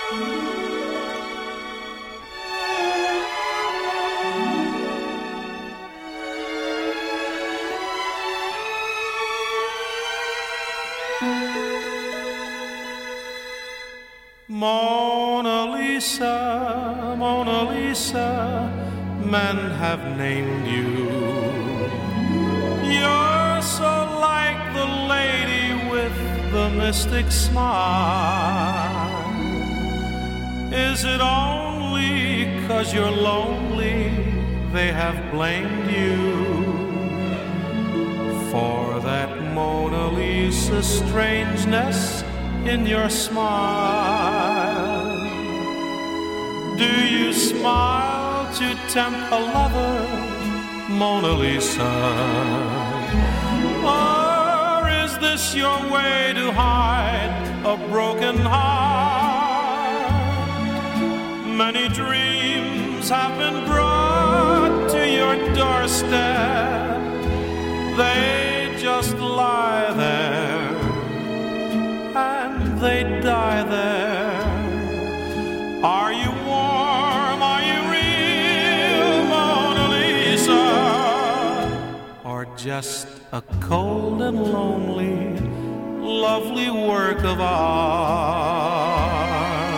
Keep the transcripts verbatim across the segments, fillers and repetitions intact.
Mona Lisa, Mona Lisa, men have named you. You're so like the lady with the mystic smile. Is it only 'cause you're lonely they have blamed you for that Mona Lisa strangeness in your smile? Do you smile to tempt a lover, Mona Lisa? Or is this your way to hide a broken heart? Many dreams have been brought to your doorstep. They just lie there and they die there. Are you warm? Are you real, Mona Lisa? Or just a cold and lonely, lovely work of art?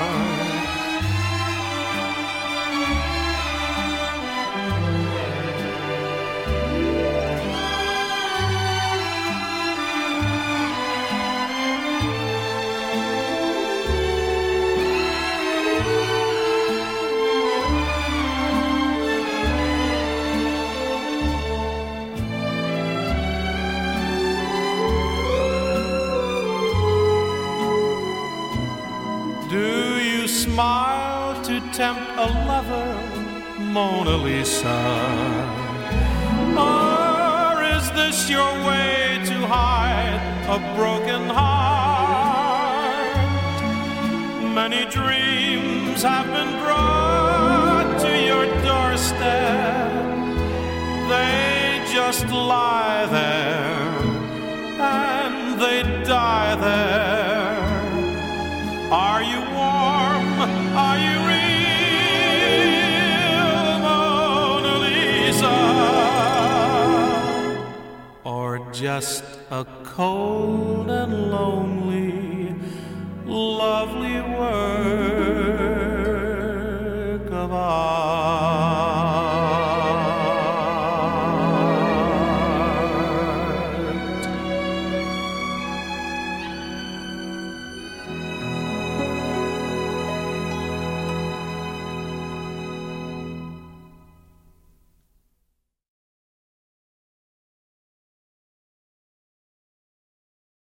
Do you smile to tempt a lover, Mona Lisa? Or is this your way to hide a broken heart? Many dreams have been brought to your doorstep. They just lie there and they die there. Are you warm? Are you real, Mona Lisa? Or just a cold and lonely